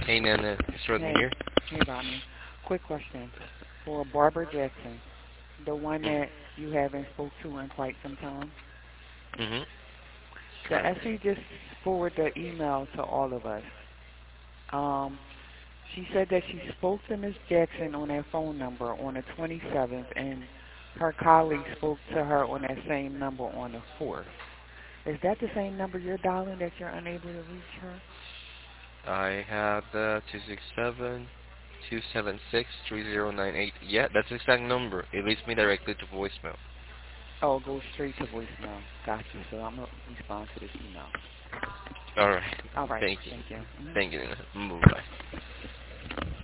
Hey, Nana. It's Rodney Hey, here. hey, Rodney. Quick question for Barbara Jackson, the one Mm. that you haven't spoke to in quite some time. Mm-hmm. The Correct. SE just forwarded the email to all of us. Um, she said that she spoke to Miss Jackson on that phone number on the 27th, and her colleague spoke to her on that same number on the 4th. Is that the same number you're dialing that you're unable to reach her? I have the 267-276-3098. Yeah, that's the exact number. It leads me directly to voicemail. Oh, it goes straight to voicemail. Got you. So I'm going to respond to this email. All right. All right. Thank you. Thank you. Thank you, Nana. Bye-bye.